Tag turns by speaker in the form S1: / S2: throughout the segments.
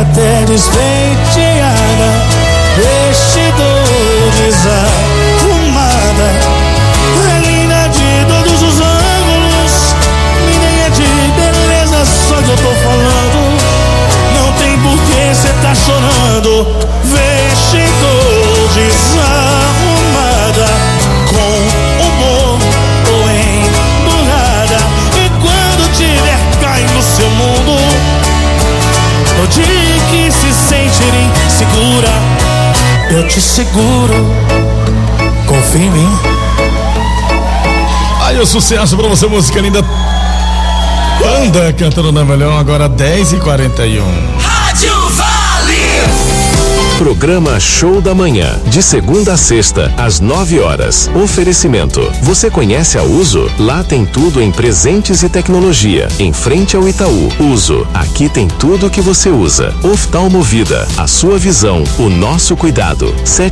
S1: até despenteada, vestidor desarrumada, é linda de todos os ângulos, menina de beleza, só que eu tô falando, não tem por que cê tá chorando. Vestidor desarrumada, com humor ou emburrada, e quando tiver caindo no seu mundo, no dia que se sentir insegura, eu te seguro, confia em mim.
S2: Aí o sucesso pra você, música linda. Panda cantando na melhor, agora 10h41.
S3: Rádio Vale.
S4: Programa Show da Manhã, de segunda a sexta, às 9h. Oferecimento. Você conhece a Uso? Lá tem tudo em presentes e tecnologia. Em frente ao Itaú. Uso. Aqui tem tudo que você usa. Oftalmovida. A sua visão, o nosso cuidado.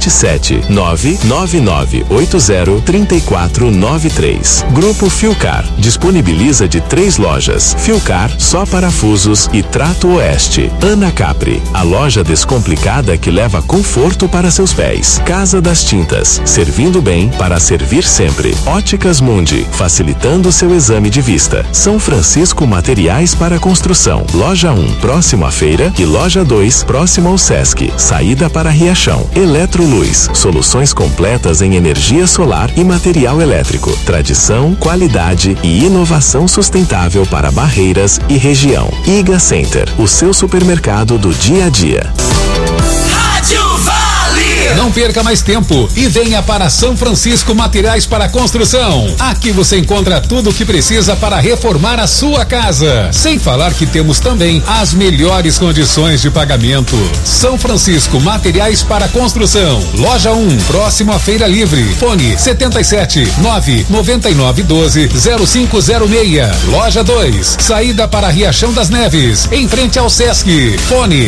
S4: 77999803493. Grupo Filcar. Disponibiliza de 3 lojas. Filcar, só parafusos e Trato Oeste. Ana Capri. A loja descomplicada que leva conforto para seus pés. Casa das Tintas, servindo bem para servir sempre. Óticas Mundi, facilitando seu exame de vista. São Francisco Materiais para Construção. Loja 1, próximo à feira, e Loja 2, próximo ao Sesc. Saída para Riachão. Eletroluz, soluções completas em energia solar e material elétrico. Tradição, qualidade e inovação sustentável para Barreiras e região. Iga Center, o seu supermercado do dia a dia.
S5: Não perca mais tempo e venha para São Francisco Materiais para Construção. Aqui você encontra tudo o que precisa para reformar a sua casa. Sem falar que temos também as melhores condições de pagamento. São Francisco Materiais para Construção. Loja 1, próximo à Feira Livre. Fone 77-99912-0506. Loja 2, saída para Riachão das Neves, em frente ao Sesc. Fone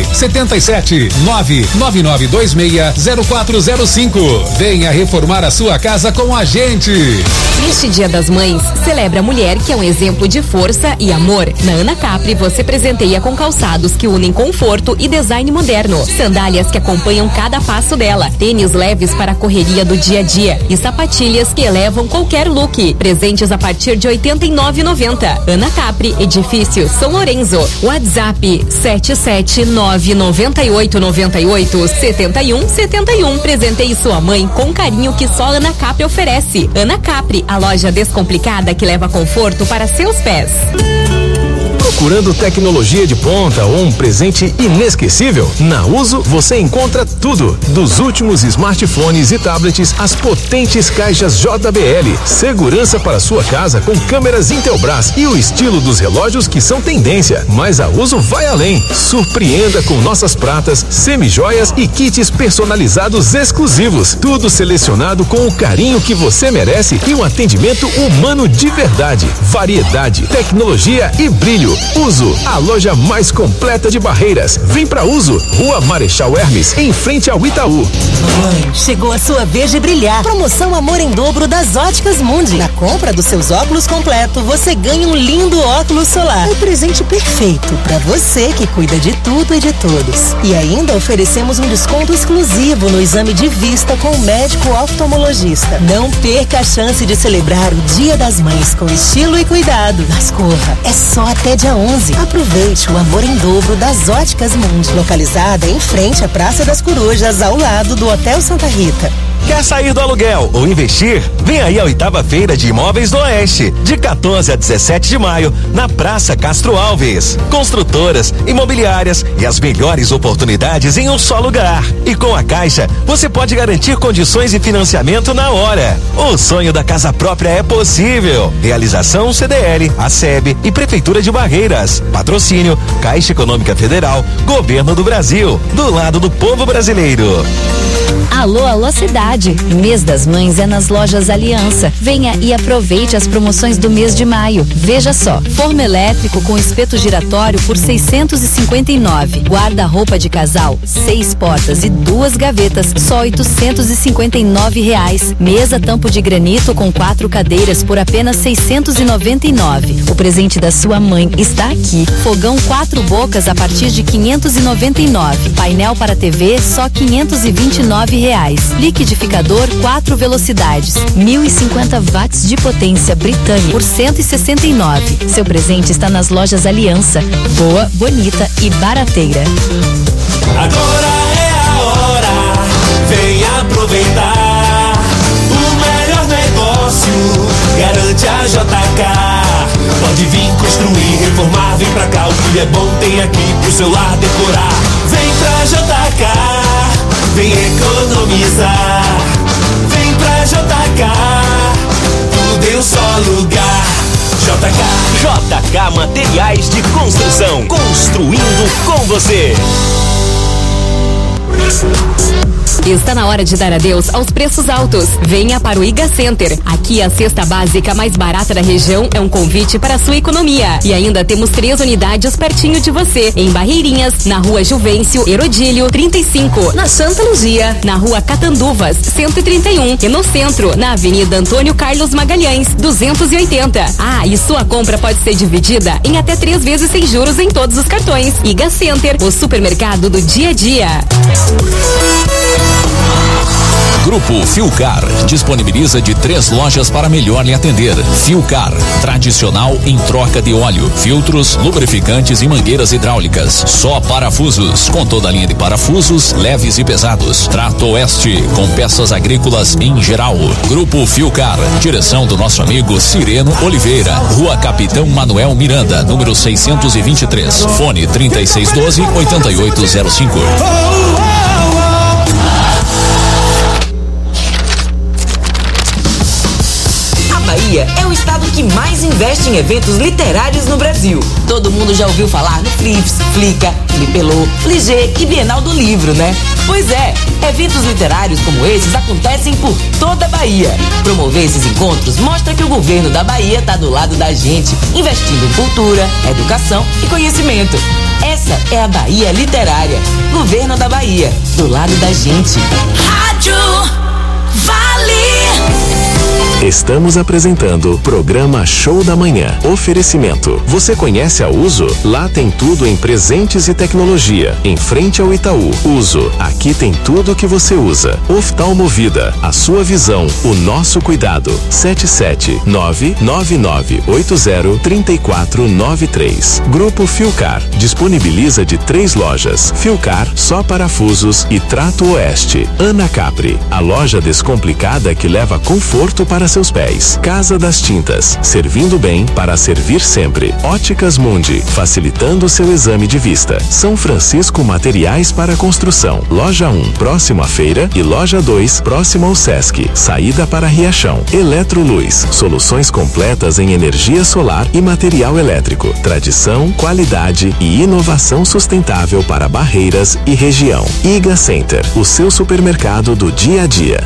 S5: 77-99926-0405. Venha reformar a sua casa com a gente.
S6: Neste Dia das Mães, celebre a mulher que é um exemplo de força e amor. Na Ana Capri, você presenteia com calçados que unem conforto e design moderno, sandálias que acompanham cada passo dela, tênis leves para a correria do dia a dia e sapatilhas que elevam qualquer look. Presentes a partir de R$ 89,90. Ana Capri, Edifício São Lourenço. WhatsApp 77988987171. Presenteie sua mãe com carinho que só Ana Capri oferece. Ana Capri, a loja descomplicada que leva conforto para seus pés.
S4: Procurando tecnologia de ponta ou um presente inesquecível? Na Uso você encontra tudo. Dos últimos smartphones e tablets às potentes caixas JBL. Segurança para sua casa com câmeras Intelbras e o estilo dos relógios que são tendência. Mas a Uso vai além. Surpreenda com nossas pratas, semijoias e kits personalizados exclusivos. Tudo selecionado com o carinho que você merece e um atendimento humano de verdade. Variedade, tecnologia e brilho. Uso, a loja mais completa de Barreiras. Vem pra Uso, Rua Marechal Hermes, em frente ao Itaú.
S7: Mãe, chegou a sua vez de brilhar. Promoção Amor em Dobro das Óticas Mundi. Na compra dos seus óculos completo, você ganha um lindo óculos solar. Um presente perfeito pra você que cuida de tudo e de todos. E ainda oferecemos um desconto exclusivo no exame de vista com o médico oftalmologista. Não perca a chance de celebrar o Dia das Mães com estilo e cuidado. Mas corra, é só até dia 11. Aproveite o Amor em Dobro das Óticas Mundi, localizada em frente à Praça das Corujas, ao lado do Hotel Santa Rita.
S8: Quer sair do aluguel ou investir? Vem aí a 8ª Feira de Imóveis do Oeste, de 14 a 17 de maio, na Praça Castro Alves. Construtoras, imobiliárias e as melhores oportunidades em um só lugar. E com a Caixa, você pode garantir condições e financiamento na hora. O sonho da casa própria é possível. Realização CDL, ACEB e Prefeitura de Barreiras. Patrocínio Caixa Econômica Federal, Governo do Brasil, do lado do povo brasileiro.
S9: Alô Cidade. Mês das Mães é nas lojas Aliança. Venha e aproveite as promoções do mês de maio. Veja só, forno elétrico com espeto giratório por 659. Guarda-roupa de casal, 6 portas e 2 gavetas, só R$859. Mesa tampo de granito com 4 cadeiras por apenas 699. O presente da sua mãe está aqui. Fogão 4 bocas a partir de 599. Painel para TV só R$529. Liquidificador 4 velocidades, 1050 watts de potência britânica por 169. Seu presente está nas lojas Aliança. Boa, bonita e barateira.
S3: Agora é a hora, vem aproveitar. O melhor negócio garante a JK. Pode vir construir, reformar, vem pra cá. O que é bom tem aqui pro seu lar decorar. Vem pra JK. Vem economizar, vem pra JK, tudo em um só lugar. JK Materiais de Construção, construindo com você.
S6: Está na hora de dar adeus aos preços altos. Venha para o Iga Center. Aqui a cesta básica mais barata da região é um convite para a sua economia. E ainda temos 3 unidades pertinho de você. Em Barreirinhas, na Rua Juvencio Herodílio 35. Na Santa Luzia, na Rua Catanduvas 131. E no centro, na Avenida Antônio Carlos Magalhães 280. Ah, e sua compra pode ser dividida em até 3 vezes sem juros em todos os cartões. Iga Center, o supermercado do dia a dia.
S5: Grupo Filcar disponibiliza de 3 lojas para melhor lhe atender. Filcar, tradicional em troca de óleo, filtros, lubrificantes e mangueiras hidráulicas. Só parafusos, com toda a linha de parafusos, leves e pesados. Trato Oeste, com peças agrícolas em geral. Grupo Filcar, direção do nosso amigo Cireno Oliveira, Rua Capitão Manuel Miranda, número 623. Fone 3612-8805.
S10: Bahia é o estado que mais investe em eventos literários no Brasil. Todo mundo já ouviu falar no Flips, Flica, Flipelô, Fligê e Bienal do Livro, né? Pois é, eventos literários como esses acontecem por toda a Bahia. Promover esses encontros mostra que o governo da Bahia está do lado da gente, investindo em cultura, educação e conhecimento. Essa é a Bahia Literária. Governo da Bahia, do lado da gente.
S3: Rádio Vale.
S4: Estamos apresentando programa Show da Manhã. Oferecimento. Você conhece a Uso? Lá tem tudo em presentes e tecnologia. Em frente ao Itaú. Uso. Aqui tem tudo que você usa. Oftalmovida. A sua visão. O nosso cuidado. 77999803493. Grupo Filcar. Disponibiliza de 3 lojas. Filcar, só parafusos e Trato Oeste. Ana Capri. A loja descomplicada que leva conforto para seus pés. Casa das Tintas, servindo bem para servir sempre. Óticas Mundi, facilitando seu exame de vista. São Francisco Materiais para Construção. Loja 1, próximo à feira, e Loja 2, próximo ao Sesc. Saída para Riachão. Eletroluz, soluções completas em energia solar e material elétrico. Tradição, qualidade e inovação sustentável para Barreiras e região. Iga Center, o seu supermercado do dia a dia.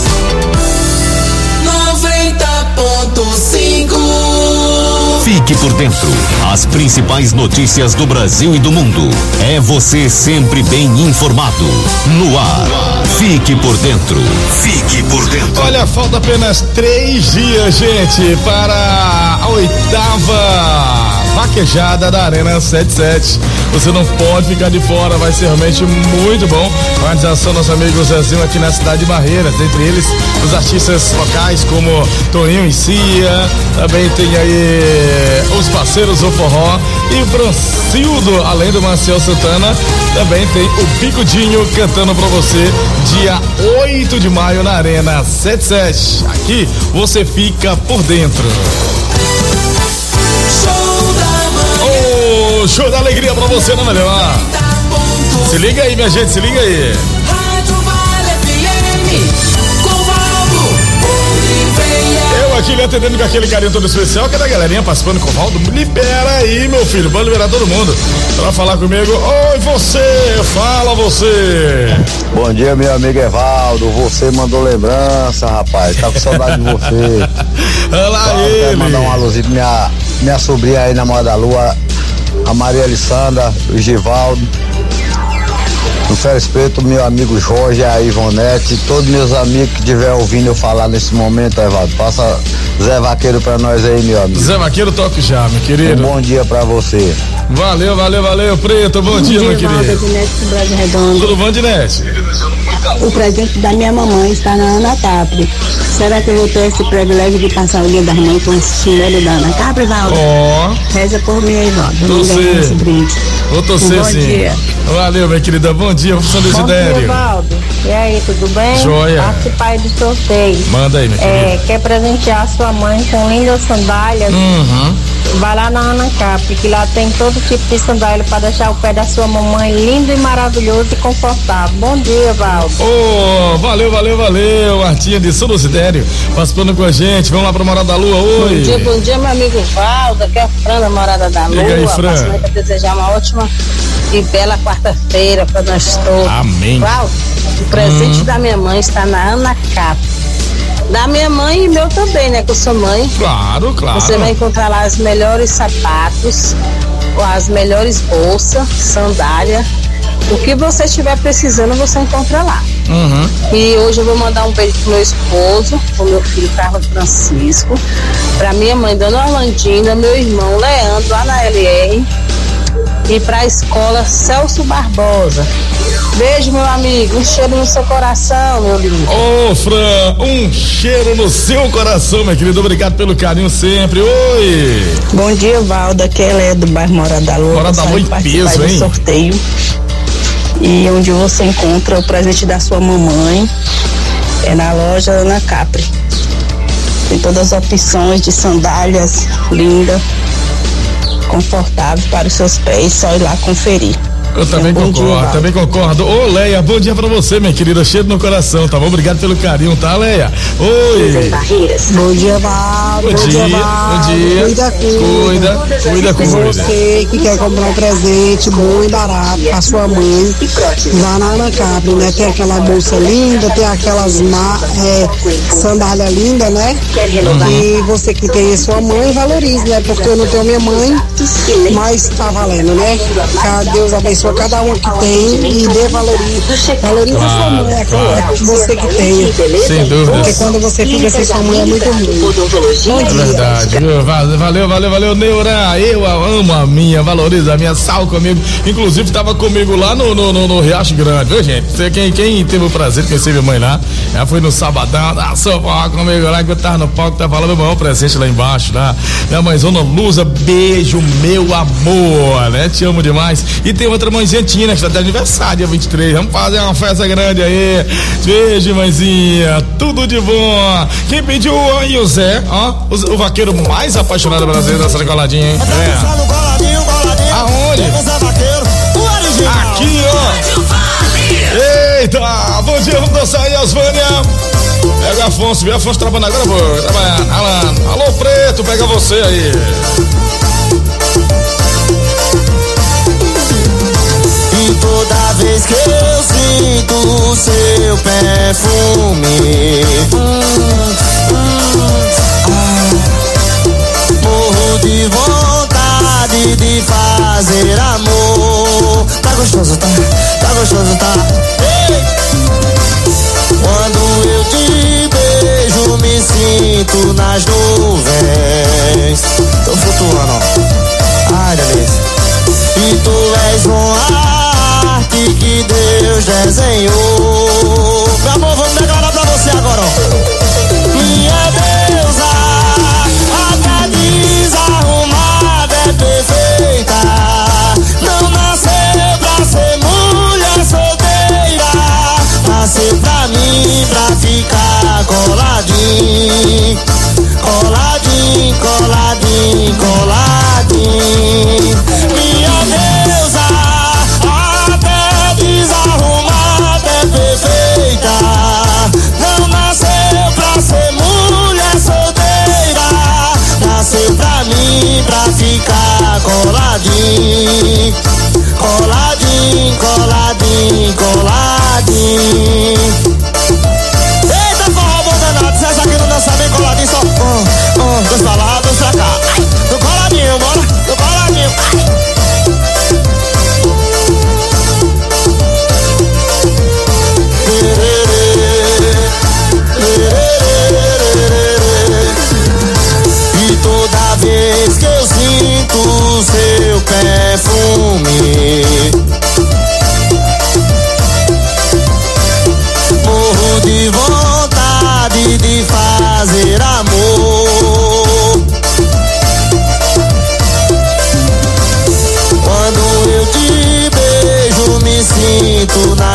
S3: 90.5.
S5: Fique por dentro. As principais notícias do Brasil e do mundo. É você sempre bem informado. No ar. Fique por dentro. Fique por dentro.
S2: Olha, falta apenas 3 dias, gente, para a 8ª vaquejada da Arena 77. Você não pode ficar de fora, vai ser realmente muito bom. Organização do nosso amigo Zezinho aqui na cidade de Barreiras, dentre eles os artistas locais como Toninho e Cia, também tem aí os parceiros do forró e o Brancildo, além do Marcel Santana, também tem o Picudinho cantando pra você dia 8 de maio na Arena 77. Aqui você fica por dentro. Show da alegria pra você, não melhor. Se liga aí, minha gente, se liga aí.
S3: Rádio Vale FM, com Valdo Oliveira.
S2: Eu aqui lhe atendendo com aquele carinho todo especial, que é da galerinha participando com o Valdo. Libera aí, meu filho, pode liberar todo mundo pra falar comigo. Oi, você, fala você.
S11: Bom dia, meu amigo Evaldo. Você mandou lembrança, rapaz. Tá com saudade de você.
S2: Olá, ele.
S11: Quero mandar um alôzinho pra minha sobrinha aí na Moda da Lua, a Maria Alessandra, o Givaldo. No Férias Preto, meu amigo Jorge, a Ivonete, todos meus amigos que estiver ouvindo eu falar nesse momento, Evaldo. Passa Zé Vaqueiro pra nós aí, meu amigo.
S2: Zé Vaqueiro, toque já, meu querido.
S11: Um bom dia pra você.
S2: Valeu, Preto. Bom dia, meu querido. Tudo bom, Dinete?
S12: O presente da minha mamãe está na Ana Capri. Será que eu vou ter esse privilégio de passar o dia das mães com esse chinelo da Ana Capri, Valdo? Reza por mim aí, Valdo.
S2: Vou torcer sim.
S12: Dia.
S2: Valeu, minha querida. Bom dia, professor Desidério.
S12: Bom dia, Valdo. E aí, tudo bem?
S2: Joia.
S12: Participar do sorteio.
S2: Manda aí, minha querida.
S12: Quer presentear sua mãe com lindas sandálias? Vai lá na Ana Capri, que lá tem todo tipo de sandália para deixar o pé da sua mamãe lindo e maravilhoso e confortável. Bom dia, Valdo.
S2: Valeu. Martinha de São Desidério participando com a gente. Vamos lá pra Morada da Lua. Oi.
S12: Bom dia, meu amigo Valdo. Aqui é a Fran da Morada da Lua.
S2: Liga aí, Fran.
S12: Passando para desejar uma ótima e bela quarta-feira para nós todos.
S2: Amém.
S12: Valdo, o presente da minha mãe está na Ana Capri. Da minha mãe e meu também, né? Com sua mãe.
S2: Claro.
S12: Você vai encontrar lá os melhores sapatos, as melhores bolsas, sandália. O que você estiver precisando, você encontra lá. E hoje eu vou mandar um beijo pro meu esposo, pro meu filho Carlos Francisco, pra minha mãe, Dona Orlandina, meu irmão Leandro, lá na LR, e pra escola Celso Barbosa. Beijo, meu amigo, um cheiro no seu coração, meu lindo.
S2: Fran, um cheiro no seu coração, minha querida, obrigado pelo carinho sempre. Oi.
S12: Bom dia, Valdo, aqui ela é do bairro Morada da Lua.
S2: Morada da Lua em peso, hein?
S12: Sorteio. E onde você encontra o presente da sua mamãe é na loja Ana Capri. Tem todas as opções de sandálias lindas, confortáveis para os seus pés, só ir lá conferir.
S2: Eu também concordo. Ô, Leia, bom dia pra você, minha querida, cheiro no coração, tá bom? Obrigado pelo carinho, tá, Leia? Oi.
S12: Bom dia, Valdo.
S2: Bom dia. Cuida.
S12: Você que quer comprar um presente bom e barato pra sua mãe, lá na Ana Capri, né? Tem aquela bolsa linda, tem aquelas sandália linda, né? E você que tem a sua mãe, valorize, né? Porque eu não tenho minha mãe, mas tá valendo, né? Deus abençoe cada um que tem e dê valoriza a sua mãe, é que você que tem.
S2: Sem dúvida.
S12: Porque quando você fica sem sua mãe é muito ruim. Bom dia.
S2: É verdade. Valeu, Neura. Eu amo a minha, valoriza a minha, sal comigo. Inclusive, tava comigo lá no Riacho Grande, viu, gente? Quem teve o prazer de conhecer minha mãe lá, ela foi no sabadão, só comigo lá, que eu tava no palco, tava falando, meu maior presente lá embaixo, tá? Minha mãezona Lusa, beijo, meu amor, né? Te amo demais. E tem outra mãezinha Tina, que está de aniversário, dia 23. Vamos fazer uma festa grande aí. Beijo, mãezinha. Tudo de bom. Quem pediu aí o Zé, ó, o vaqueiro mais apaixonado brasileiro dessa coladinha, hein? Aonde? Aqui, ó. Eita, bom dia, vamos dançar aí, Osvânia. Pega Afonso, viu? Afonso trabalhando agora, vou trabalhar. Alô, Preto, pega você aí.
S3: E toda vez que eu sinto o seu perfume, morro de vontade de fazer amor. Tá gostoso, tá gostoso, tá? Ei! Quando eu te beijo, me sinto nas nuvens. Tô flutuando, ó. Ai, delícia. E tu és arte que Deus desenhou. Meu amor, vamos declarar pra você agora, ó. Minha deusa, até desarrumada é perfeita. Não nasceu pra ser mulher solteira, nasceu pra mim, pra ficar coladinho. Coladinho, coladinho, coladinho. Minha deusa, até desarrumada é perfeita.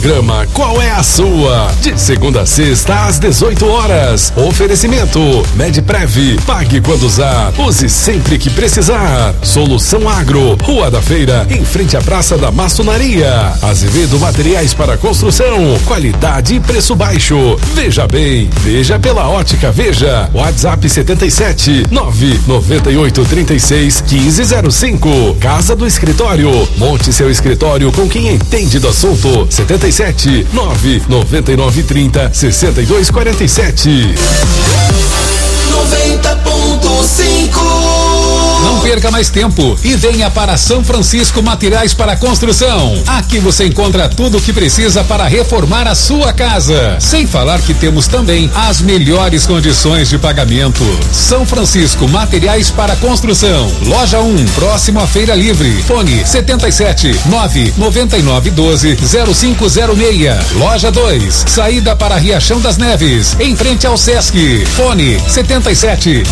S4: Programa Qual é a Sua? De segunda a sexta às 18 horas. Oferecimento Medprev. Pague quando usar. Use sempre que precisar. Solução Agro. Rua da Feira, em frente à Praça da Maçonaria. Azevedo Materiais para Construção. Qualidade e preço baixo. Veja bem, veja pela Ótica Veja. WhatsApp 77 998 36 1505. Casa do Escritório. Monte seu escritório com quem entende do assunto. 77 999 30 62 47.
S3: 90.5.
S5: Não perca mais tempo e venha para São Francisco Materiais para Construção. Aqui você encontra tudo o que precisa para reformar a sua casa. Sem falar que temos também as melhores condições de pagamento. São Francisco Materiais para Construção. Loja 1, próximo à Feira Livre. Fone 77 999 12 0506. Loja 2, saída para Riachão das Neves, em frente ao Sesc. Fone 77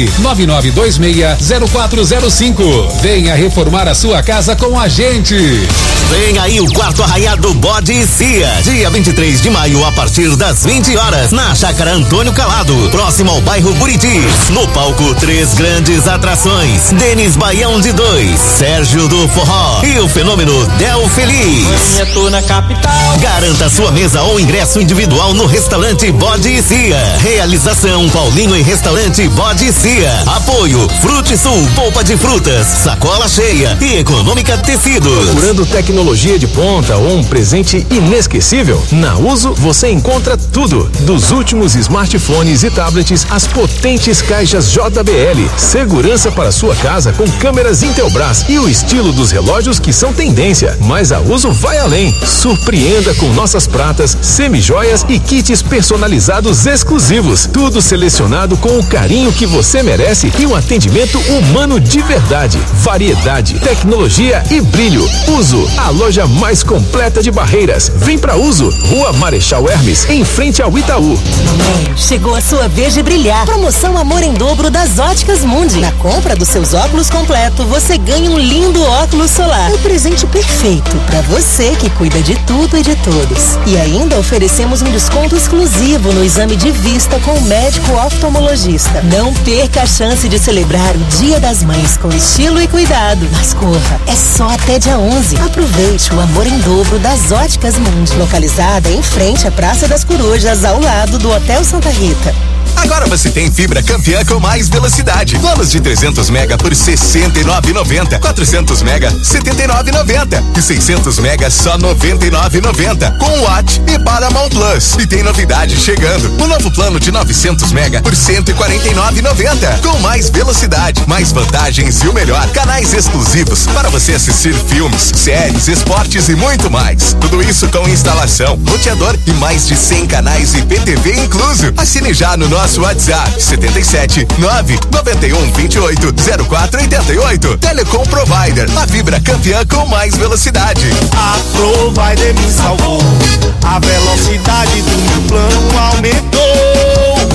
S5: 99926 0405. Venha reformar a sua casa com a gente.
S8: Vem aí o quarto arraiado Bode e Cia, dia 23 de maio a partir das 20 horas na Chácara Antônio Calado, próximo ao bairro Buritis. No palco 3 grandes atrações: Denis Baião de 2, Sérgio do Forró e o fenômeno Del Feliz.
S3: Eu tô na capital.
S8: Garanta sua mesa ou ingresso individual no restaurante Bode e Cia. Realização Paulinho e Restaurante Bode e Cia. Apoio Frute Sul, polpa de frutas, sacola cheia e Econômica Tecidos.
S4: Procurando tecnologia de ponta ou um presente inesquecível? Na Uso você encontra tudo. Dos últimos smartphones e tablets às potentes caixas JBL. Segurança para sua casa com câmeras Intelbras e o estilo dos relógios que são tendência. Mas a Uso vai além. Surpreenda com nossas pratas, semijoias e kits personalizados exclusivos. Tudo selecionado com o carinho que você merece e um atendimento humano de verdade. Variedade, tecnologia e brilho. Uso, a loja mais completa de Barreiras. Vem pra Uso, Rua Marechal Hermes, em frente ao Itaú.
S7: Chegou a sua vez de brilhar. Promoção Amor em Dobro das Óticas Mundi. Na compra dos seus óculos completo, você ganha um lindo óculos solar. Um presente perfeito para você que cuida de tudo e de todos. E ainda oferecemos um desconto exclusivo no exame de vista com o médico oftalmologista. Não perca a chance de celebrar o Dia das Mães com estilo e cuidado. Mas corra, é só até dia 11. Aproveite o Amor em Dobro das Óticas Mundi, localizada em frente à Praça das Corujas, ao lado do Hotel Santa Rita.
S13: Agora você tem fibra campeã com mais velocidade. Planos de 300 mega por R$ 69,90. 400 mega, R$ 79,90. E 600 mega, só R$ 99,90. Com Watt e Paramount Plus. E tem novidade chegando. O novo plano de 900 mega por R$ 149,90. Com mais velocidade, mais vantagens e o melhor, canais exclusivos para você assistir filmes, séries, esportes e muito mais. Tudo isso com instalação, roteador e mais de 100 canais IPTV incluso. Assine já no nosso WhatsApp 77 991 28 0488. Telecom Provider, a fibra campeã com mais velocidade.
S1: A Provider me salvou. A velocidade do meu plano aumentou.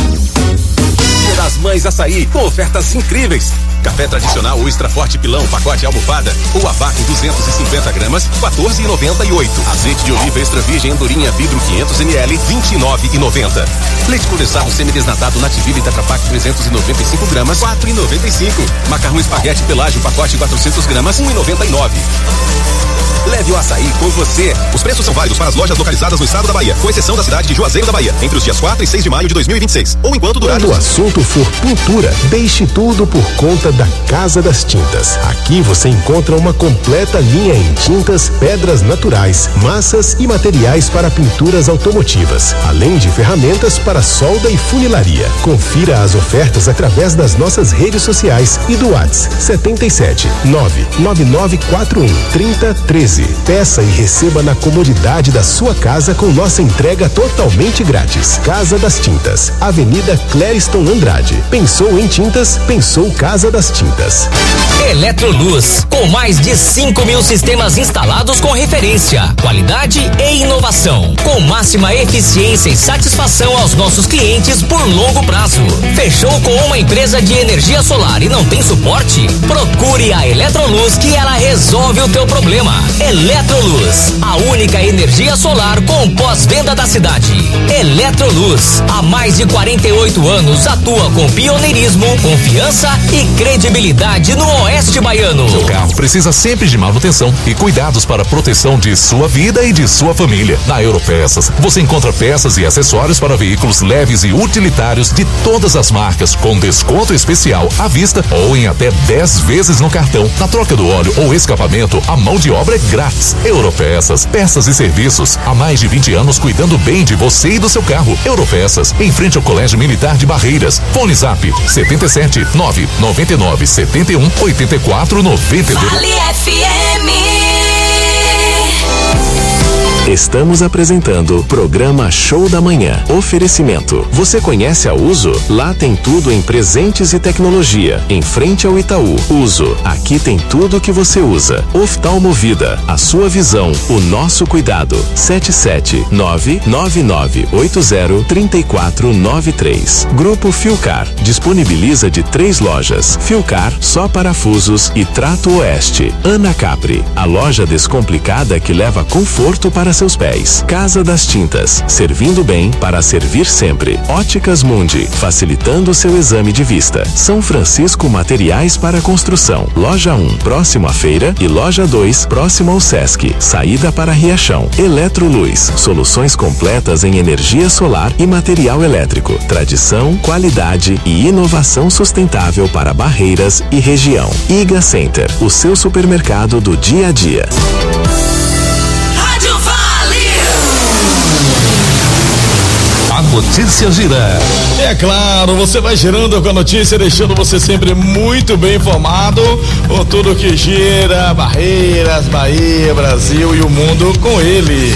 S14: Dia das Mães Açaí, com ofertas incríveis. Café tradicional ou extra forte pilão, pacote almofada ou a vácuo 250 gramas, R$14,98. Azeite de oliva extra virgem andorinha vidro 500 ml, R$29,90. Leite condensado semidesnatado Nativille Tetra Pak 395 gramas, R$4,95. Macarrão espaguete pelágio pacote 400 gramas, R$1,99. Leve o açaí com você. Os preços são válidos para as lojas localizadas no estado da Bahia, com exceção da cidade de Juazeiro da Bahia, entre os dias 4 e 6 de maio de 2026, ou enquanto durar.
S4: Quando o assunto for pintura, deixe tudo por conta da Casa das Tintas. Aqui você encontra uma completa linha em tintas, pedras naturais, massas e materiais para pinturas automotivas, além de ferramentas para solda e funilaria. Confira as ofertas através das nossas redes sociais e do WhatsApp 77 99941 3013. Peça e receba na comodidade da sua casa com nossa entrega totalmente grátis. Casa das Tintas, Avenida Clériston Andrade. Pensou em tintas? Pensou Casa das Tintas.
S15: Eletroluz, com mais de 5.000 sistemas instalados com referência, qualidade e inovação, com máxima eficiência e satisfação aos nossos clientes por longo prazo. Fechou com uma empresa de energia solar e não tem suporte? Procure a Eletroluz que ela resolve o teu problema. Eletroluz, a única energia solar com pós-venda da cidade. Eletroluz, há mais de 48 anos atua com pioneirismo, confiança e credibilidade no Oeste Baiano.
S16: Seu carro precisa sempre de manutenção e cuidados para a proteção de sua vida e de sua família. Na Europeças, você encontra peças e acessórios para veículos leves e utilitários de todas as marcas, com desconto especial à vista ou em até 10 vezes no cartão. Na troca do óleo ou escapamento, a mão de obra é grátis. Europeças, peças e serviços. Há mais de 20 anos cuidando bem de você e do seu carro. Europeças, em frente ao Colégio Militar de Barreiras. Fone Zap 77 999 71 84 92.
S3: Vale FM.
S4: Estamos apresentando o programa Show da Manhã. Oferecimento. Você conhece a Uso? Lá tem tudo em presentes e tecnologia. Em frente ao Itaú. Uso. Aqui tem tudo que você usa. Oftalmovida. A sua visão. O nosso cuidado. 77999803493. Grupo Filcar. Disponibiliza de 3 lojas. Filcar, só parafusos e Trato Oeste. Ana Capri. A loja descomplicada que leva conforto para seus pés. Casa das Tintas, servindo bem para servir sempre. Óticas Mundi, facilitando seu exame de vista. São Francisco Materiais para Construção. Loja 1, próximo à feira, e Loja 2, próximo ao Sesc. Saída para Riachão. Eletroluz, soluções completas em energia solar e material elétrico. Tradição, qualidade e inovação sustentável para Barreiras e região. Iga Center, o seu supermercado do dia a dia.
S2: A notícia gira. É claro, você vai girando com a notícia, deixando você sempre muito bem informado com tudo que gira, Barreiras, Bahia, Brasil e o mundo com ele.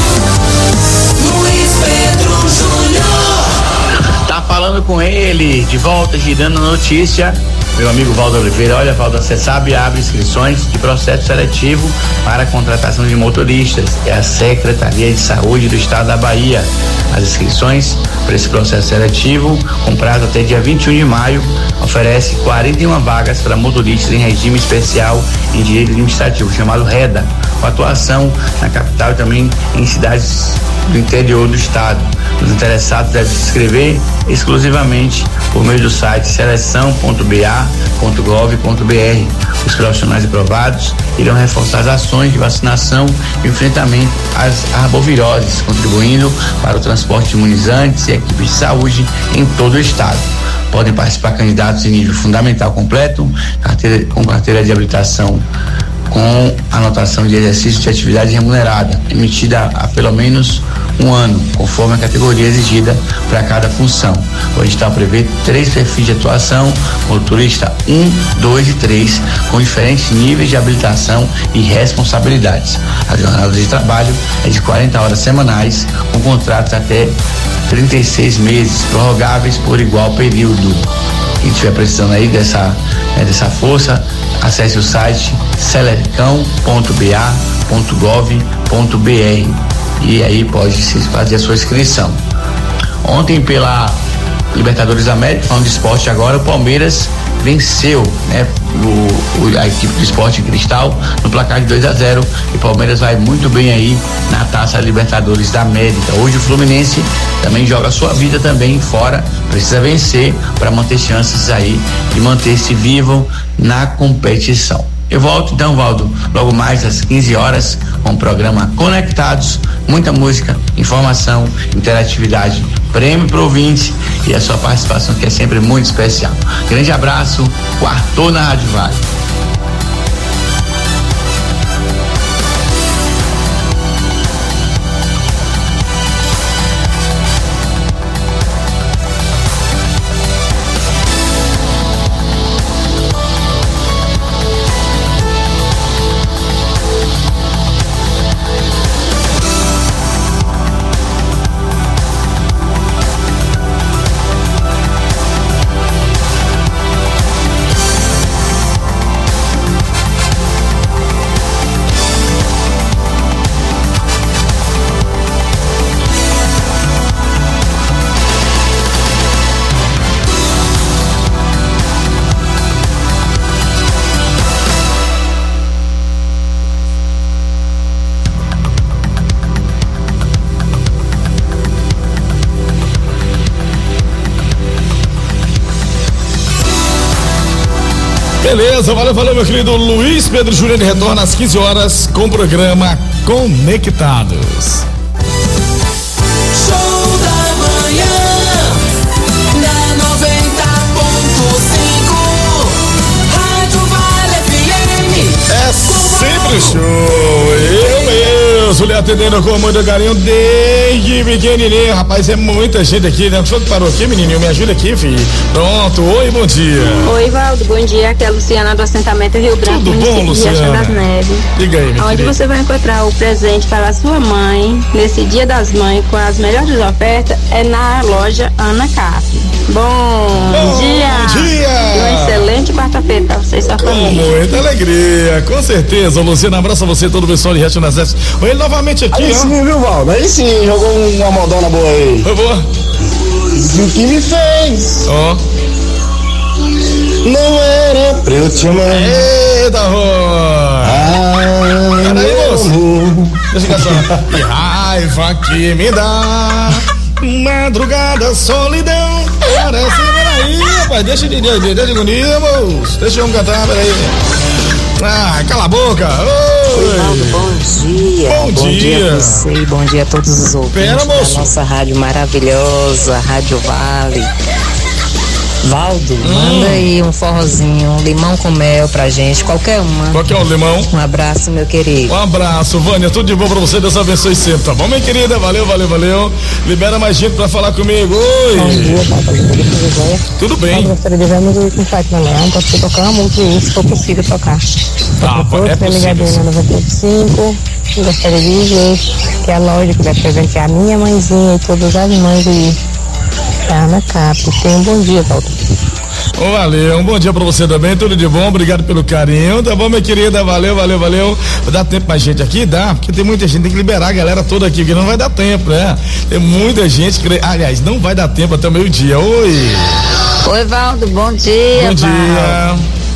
S3: Luiz Pedro Júnior.
S17: Tá falando com ele, de volta, girando a notícia. Meu amigo Valdo Oliveira. Olha, Valdo, você sabe, abre inscrições de processo seletivo para a contratação de motoristas. É a Secretaria de Saúde do Estado da Bahia. As inscrições para esse processo seletivo, com prazo até dia 21 de maio, oferece 41 vagas para motoristas em regime especial em direito administrativo, chamado REDA, com atuação na capital e também em cidades do interior do estado. Os interessados devem se inscrever exclusivamente por meio do site seleção.ba.gov.br. Os profissionais aprovados irão reforçar as ações de vacinação e enfrentamento às arboviroses, contribuindo para o transporte de imunizantes e equipes de saúde em todo o estado. Podem participar candidatos em nível fundamental completo, com carteira de habilitação com anotação de exercício de atividade remunerada, emitida há pelo menos um ano, conforme a categoria exigida para cada função. O edital prevê 3 perfis de atuação: motorista 1, 2 e 3, com diferentes níveis de habilitação e responsabilidades. A jornada de trabalho é de 40 horas semanais, com contratos até 36 meses, prorrogáveis por igual período. Quem estiver precisando aí dessa força, acesse o site selecão.ba.gov.br e aí pode fazer a sua inscrição. Ontem, pela Libertadores da América, falando de esporte agora, o Palmeiras venceu, né, a equipe do Sport Cristal no placar de 2-0, e o Palmeiras vai muito bem aí na Taça Libertadores da América. Hoje o Fluminense também joga a sua vida também fora, precisa vencer para manter chances aí de manter-se vivo na competição. Eu volto então, Valdo, logo mais às 15 horas com o programa Conectados, muita música, informação, interatividade, prêmio pro ouvinte e a sua participação, que é sempre muito especial. Grande abraço, quartou na Rádio Vale.
S2: Beleza, valeu, meu querido Luiz Pedro Júnior, ele retorna às 15 horas com o programa Conectados.
S3: Show da manhã, da 90.5, Rádio Vale FM.
S2: É sempre show, eu mesmo, lhe atendendo com muito carinho desde pequenininho, rapaz, é muita gente aqui, né? Só que parou aqui, menininho, me ajuda aqui, filho. Pronto, oi, bom dia.
S12: Oi, Valdo, bom dia, aqui é a Luciana do assentamento Rio Branco,
S2: Tudo bom, Luciana?
S12: das Neves.
S2: Diga aí, minha
S12: Onde
S2: querida.
S12: você vai encontrar o presente para a sua mãe nesse Dia das Mães com as melhores ofertas é na loja Ana Cap. Bom dia!
S2: Bom dia!
S12: E uma excelente quarta-feira para você e sua
S2: Com
S12: família.
S2: muita alegria, com certeza, Luciana, abraço a você, todo o pessoal de Resto nas Neves. Oi, ele novamente aqui,
S18: Aí
S2: ó.
S18: sim, viu, Valdo? Aí sim, jogou uma modona boa aí.
S2: Foi boa?
S18: O que me fez?
S2: Ó.
S18: Não era pra eu te amar.
S2: Eita, peraí, moço. Deixa eu só. Que raiva que me dá. Madrugada, solidão. Parece, peraí, rapaz. Deixa de agonia, moço. Deixa eu cantar, peraí. Ah, cala a boca. Oi.
S19: Valdo, bom dia.
S2: Bom dia.
S19: A você e bom dia a todos os ouvintes.
S2: Pera, moço.
S19: Da nossa rádio maravilhosa, Rádio Vale. Valdo, manda aí um forrozinho, um limão com mel pra gente, qualquer uma.
S2: Qual que é o limão?
S19: Um abraço, meu querido.
S2: Um abraço, Vânia, tudo de bom pra você, Deus abençoe sempre, tá bom, minha querida? Valeu. Libera mais gente pra falar comigo, oi.
S19: Bom dia, Valdo.
S2: Tudo bem.
S19: Eu gostaria de ver muito com o Fátima Leão, pra você tocar uma música aí, se for possível tocar.
S2: Tá, é possível.
S19: Na 95, eu gostaria de dizer que é a loja que vai presentear a minha mãezinha e todas as mães aí. Ana Cap, tenha um bom dia, Valdo.
S2: Valeu, um bom dia pra você também, tudo de bom, obrigado pelo carinho, tá bom, minha querida, valeu. Dá tempo pra gente aqui? Dá, porque tem muita gente, tem que liberar a galera toda aqui, que não vai dar tempo, né? Tem muita gente que, aliás, não vai dar tempo até o meio-dia, oi.
S19: Oi, Valdo, bom dia.
S2: Bom dia.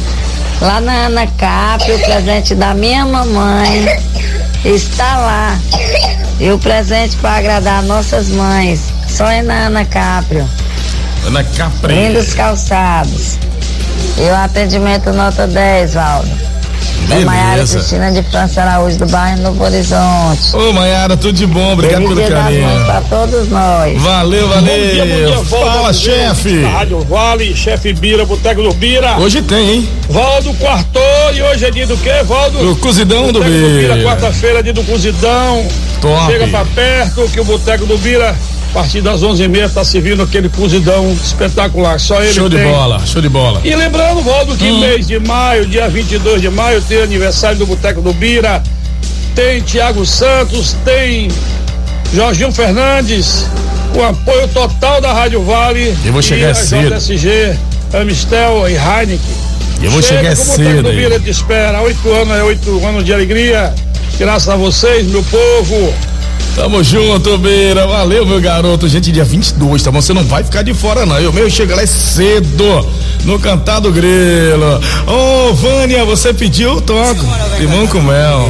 S19: Lá na Ana Cap, o presente da minha mamãe está lá. E o presente para agradar nossas mães, só é na Ana Caprio.
S2: Ana Capri.
S19: Lindos calçados. E o atendimento nota 10, Valdo. É Maiara Cristina de França Araújo, do bairro Novo Horizonte.
S2: Ô, Maiara, tudo de bom, obrigado pelo carinho.
S19: Para todos nós.
S2: Valeu.
S20: Bom dia,
S2: Fala, chefe.
S20: Rádio Vale, chefe Bira, Boteco do Bira.
S2: Hoje tem, hein?
S20: Valdo quartou e hoje é dia do quê, Valdo?
S2: Do cozidão do
S20: Boteco
S2: Bira.
S20: Quarta-feira, dia do cozidão.
S2: Top.
S20: Chega pra perto que o Boteco do Bira, a partir das 11h30, tá servindo aquele cozidão espetacular. Só ele
S2: Show
S20: tem.
S2: Show de bola.
S20: E lembrando, Valdo, que mês de maio, dia 22 de maio, tem aniversário do Boteco do Bira, tem Tiago Santos, tem Jorginho Fernandes, com apoio total da Rádio Vale.
S2: Eu vou chegar
S20: a
S2: cedo.
S20: JSG, Amistel e Heineken.
S2: Eu vou chegar
S20: com o
S2: cedo
S20: Boteco do
S2: aí.
S20: Bira te espera. 8 anos é 8 anos de alegria. Graças a vocês, meu povo.
S2: Tamo junto, Beira, valeu, meu garoto. Gente, dia 22, tá bom? Você não vai ficar de fora, não. Eu mesmo chego lá cedo, no Cantar do Grilo. Ô, Vânia, você pediu? Toco. Limão com mel.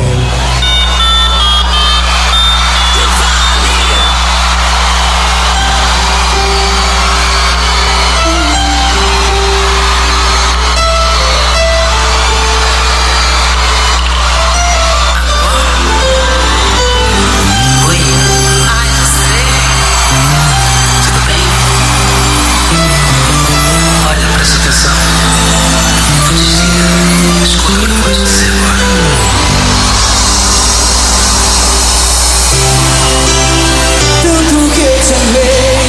S3: Tanto que eu te amei.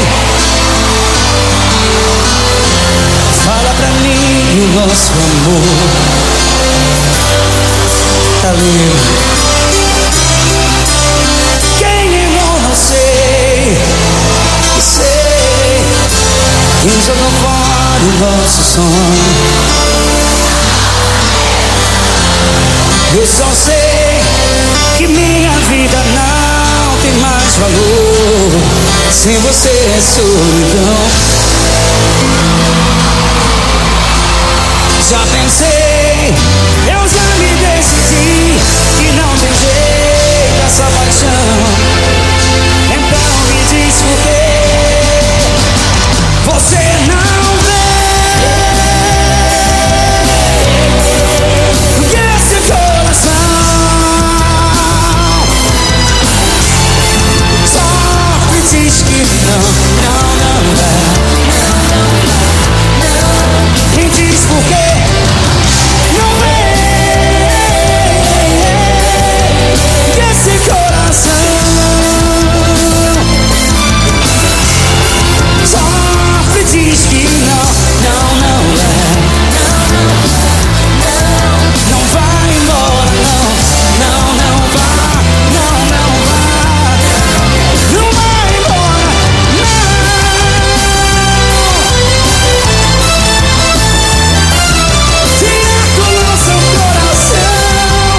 S3: Fala pra mim o nosso amor. Tá lindo. Quem eu não sei. Quem jogou fora o nosso sonho. Eu só sei que minha vida não tem mais valor. Sem você é solidão. Já pensei, eu já me decidi que não tem jeito essa paixão. Então me diz por quê você não vê. não vai. Me diz por quê não vem que esse coração sofre, diz que não vai. Não vai embora, não vai, não vai embora, direto no seu coração.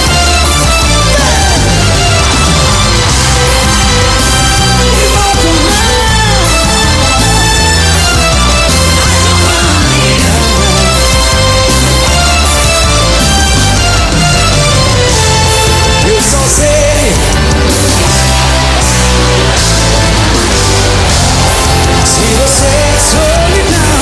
S3: E volta eu só sei se você é solidão.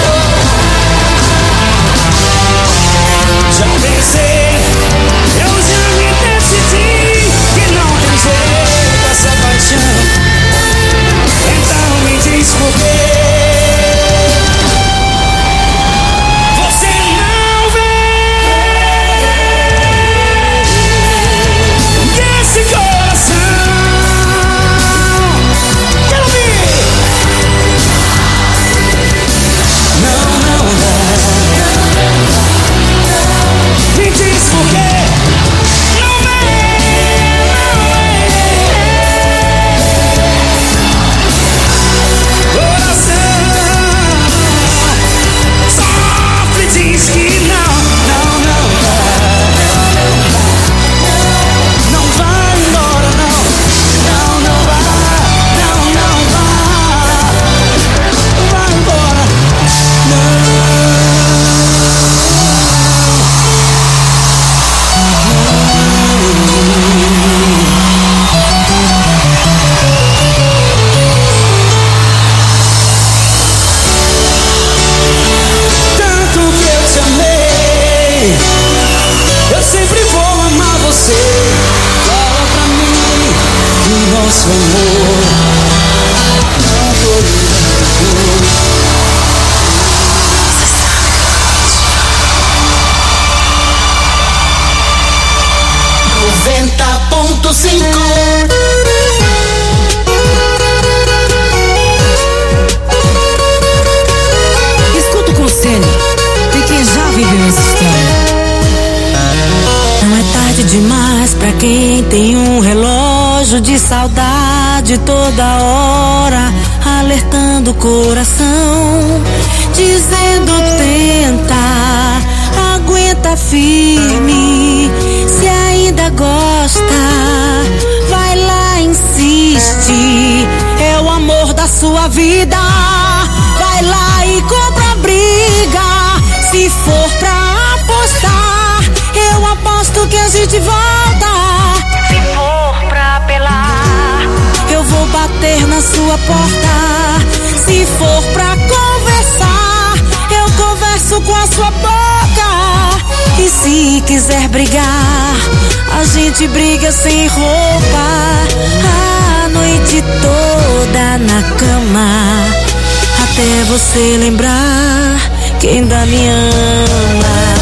S3: Já pensei, eu já me decidi que não tem jeito essa paixão. Então me diz por quê você não vem que esse coração. Quero ouvir. Não vai. Me diz por quê não vem. Coração sofre, diz que não vai embora, não vai embora, tanto que eu te amei, eu sempre vou amar você. Fala pra mim que o nosso amor não foi
S10: Escuta o conselho de quem já viveu essa história. Não é tarde demais pra quem tem um relógio de saudade toda hora, alertando o coração, dizendo tenta, aguenta firme, se ainda gosta, vai lá, insiste, é o amor da sua vida, vai lá e compra a briga, se for pra apostar, eu aposto que a gente volta, se for pra apelar, eu vou bater na sua porta, se for pra conversar, eu converso com a sua boca, e se quiser brigar, a gente briga sem roupa, a noite toda na cama, até você lembrar que ainda me ama.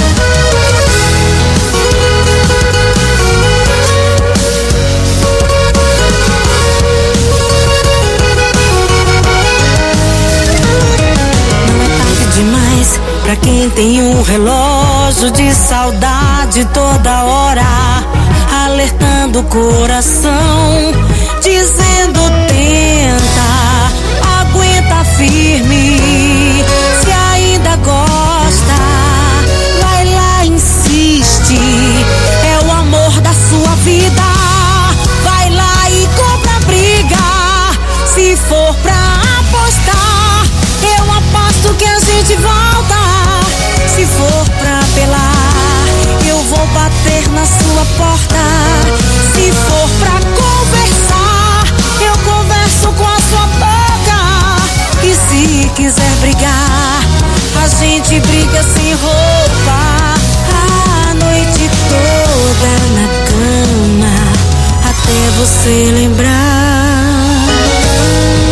S10: Demais pra quem tem um relógio de saudade toda hora, alertando o coração, dizendo tenta, aguenta firme, se ainda gosta, vai lá, insiste, é o amor da sua vida, vai lá e compra a briga, se for pra apostar, eu aposto que a gente volta, se for pra apelar, eu vou bater na sua porta, se for pra conversar, eu converso com a sua boca, e se quiser brigar, a gente briga sem roupa, a noite toda na cama, até você lembrar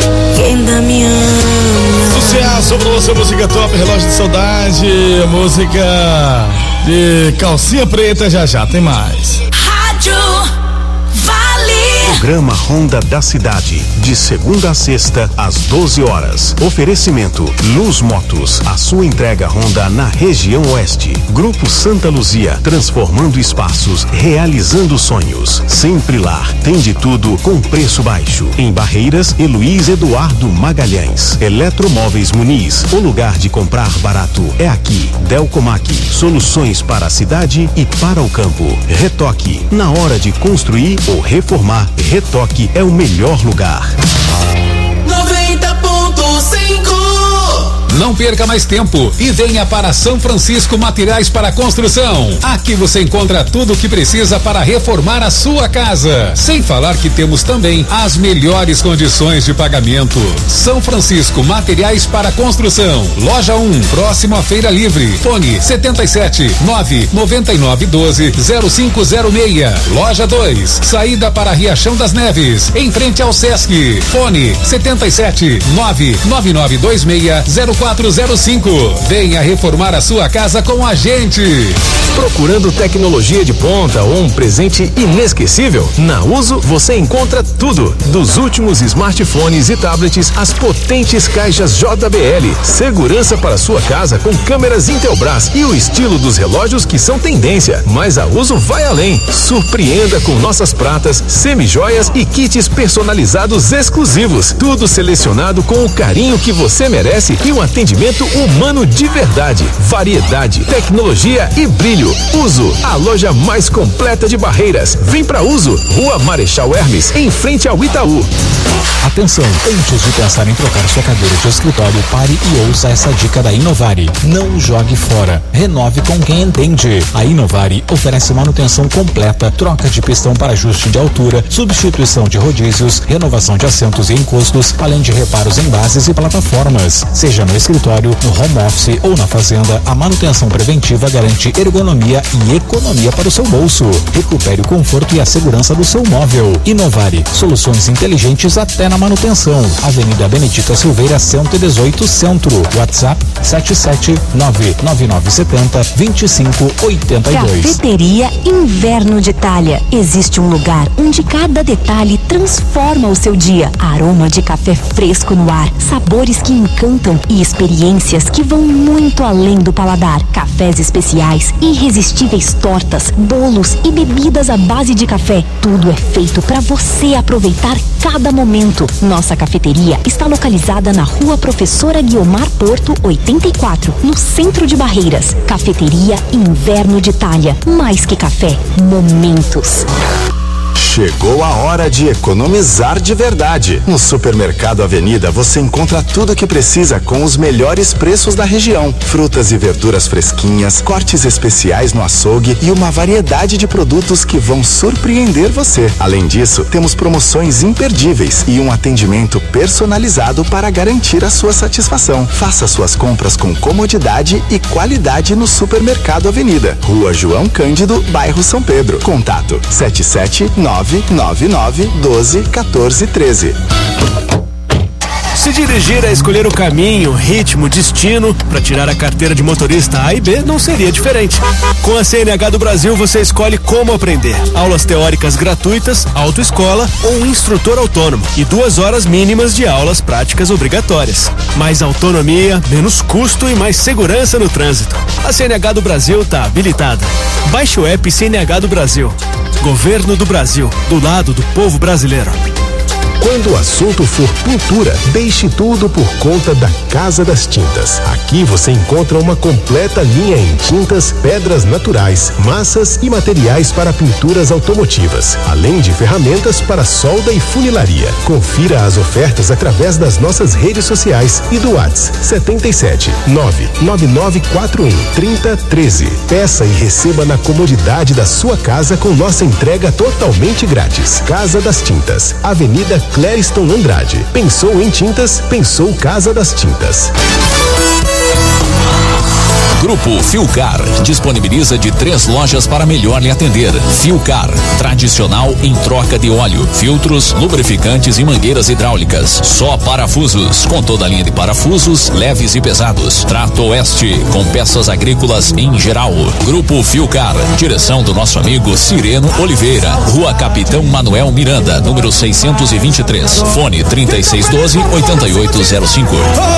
S2: Começou pra você música top, Relógio de Saudade, música de Calcinha Preta, já tem mais.
S3: Rádio
S4: Programa Ronda da Cidade, de segunda a sexta, às 12 horas. Oferecimento Luz Motos, a sua entrega Honda na região oeste. Grupo Santa Luzia, transformando espaços, realizando sonhos. Sempre lá, tem de tudo com preço baixo. Em Barreiras, Luiz Eduardo Magalhães. Eletromóveis Muniz, o lugar de comprar barato é aqui. Delcomac, soluções para a cidade e para o campo. Retoque, na hora de construir ou reformar, Retoque é o melhor lugar.
S3: 90.5.
S5: Não perca mais tempo e venha para São Francisco Materiais para Construção. Aqui você encontra tudo o que precisa para reformar a sua casa. Sem falar que temos também as melhores condições de pagamento. São Francisco Materiais para Construção. Loja 1, próximo à Feira Livre. Fone 77 999 12 0506. Loja 2, saída para Riachão das Neves, em frente ao Sesc. Fone 77 99926 0405. Venha reformar a sua casa com a gente.
S8: Procurando tecnologia de ponta ou um presente inesquecível? Na Uso você encontra tudo. Dos últimos smartphones e tablets às potentes caixas JBL. Segurança para sua casa com câmeras Intelbras e o estilo dos relógios que são tendência. Mas a Uso vai além. Surpreenda com nossas pratas, semijoias e kits personalizados exclusivos. Tudo selecionado com o carinho que você merece e um atendimento humano de verdade. Variedade, tecnologia e brilho. Uso, a loja mais completa de Barreiras. Vem pra Uso, Rua Marechal Hermes, em frente ao Itaú.
S21: Atenção, antes de pensar em trocar sua cadeira de escritório, pare e ouça essa dica da Inovari. Não jogue fora, renove com quem entende. A Inovari oferece manutenção completa, troca de pistão para ajuste de altura, substituição de rodízios, renovação de assentos e encostos, além de reparos em bases e plataformas. Seja no escritório, no home office ou na fazenda, a manutenção preventiva garante ergonomia e economia para o seu bolso. Recupere o conforto e a segurança do seu móvel. Inovari, soluções inteligentes até na manutenção. Avenida Benedita Silveira, 118 Centro. WhatsApp 77999702582.
S22: Cafeteria Inverno de Itália. Existe um lugar onde cada detalhe transforma o seu dia. Aroma de café fresco no ar, sabores que encantam e experiências que vão muito além do paladar. Cafés especiais, irresistíveis tortas, bolos e bebidas à base de café. Tudo é feito para você aproveitar cada momento. Nossa cafeteria está localizada na Rua Professora Guiomar Porto, 84, no centro de Barreiras. Cafeteria Inverno de Itália. Mais que café, momentos.
S23: Chegou a hora de economizar de verdade. No Supermercado Avenida você encontra tudo o que precisa com os melhores preços da região. Frutas e verduras fresquinhas, cortes especiais no açougue e uma variedade de produtos que vão surpreender você. Além disso, temos promoções imperdíveis e um atendimento personalizado para garantir a sua satisfação. Faça suas compras com comodidade e qualidade no Supermercado Avenida. Rua João Cândido, bairro São Pedro. Contato 77999121413.
S24: Se dirigir é escolher o caminho, ritmo, destino para tirar a carteira de motorista A e B não seria diferente. Com a CNH do Brasil você escolhe como aprender. Aulas teóricas gratuitas, autoescola ou um instrutor autônomo e 2 horas mínimas de aulas práticas obrigatórias. Mais autonomia, menos custo e mais segurança no trânsito. A CNH do Brasil está habilitada. Baixe o app CNH do Brasil. Governo do Brasil, do lado do povo brasileiro.
S25: Quando o assunto for pintura, deixe tudo por conta da Casa das Tintas. Aqui você encontra uma completa linha em tintas, pedras naturais, massas e materiais para pinturas automotivas, além de ferramentas para solda e funilaria. Confira as ofertas através das nossas redes sociais e do WhatsApp 77 99941 3013. Peça e receba na comodidade da sua casa com nossa entrega totalmente grátis. Casa das Tintas, Avenida Clériston Andrade. Pensou em tintas? Pensou Casa das Tintas.
S4: Grupo Filcar disponibiliza de 3 lojas para melhor lhe atender. Filcar, tradicional em troca de óleo, filtros, lubrificantes e mangueiras hidráulicas. Só parafusos, com toda a linha de parafusos, leves e pesados. Trato Oeste, com peças agrícolas em geral. Grupo Filcar, direção do nosso amigo Cireno Oliveira, Rua Capitão Manuel Miranda, número 623. Fone 3612-8805.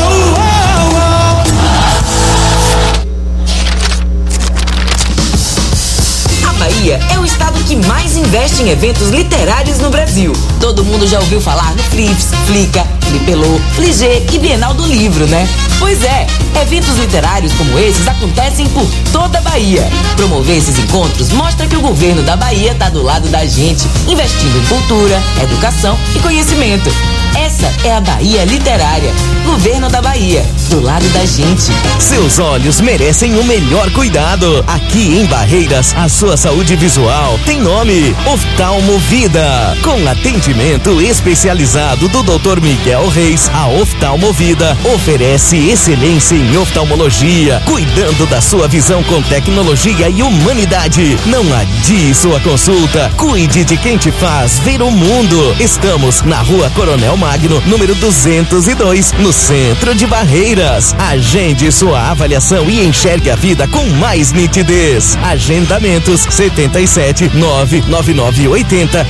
S10: Bahia é o estado que mais investe em eventos literários no Brasil. Todo mundo já ouviu falar no Flips, Flica, Flipelô, Fligê e Bienal do Livro, né? Pois é, eventos literários como esses acontecem por toda a Bahia. Promover esses encontros mostra que o governo da Bahia está do lado da gente, investindo em cultura, educação e conhecimento. Essa é a Bahia Literária. Governo da Bahia, do lado da gente.
S8: Seus olhos merecem o melhor cuidado. Aqui em Barreiras, a sua saúde visual tem nome: Oftalmo Vida. Com atendimento especializado do Dr. Miguel Reis, a Oftalmo Vida oferece excelência em oftalmologia, cuidando da sua visão com tecnologia e humanidade. Não adie sua consulta. Cuide de quem te faz ver o mundo. Estamos na Rua Coronel Magno, número 202, no centro de Barreiras. Agende sua avaliação e enxergue a vida com mais nitidez. Agendamentos 77 99980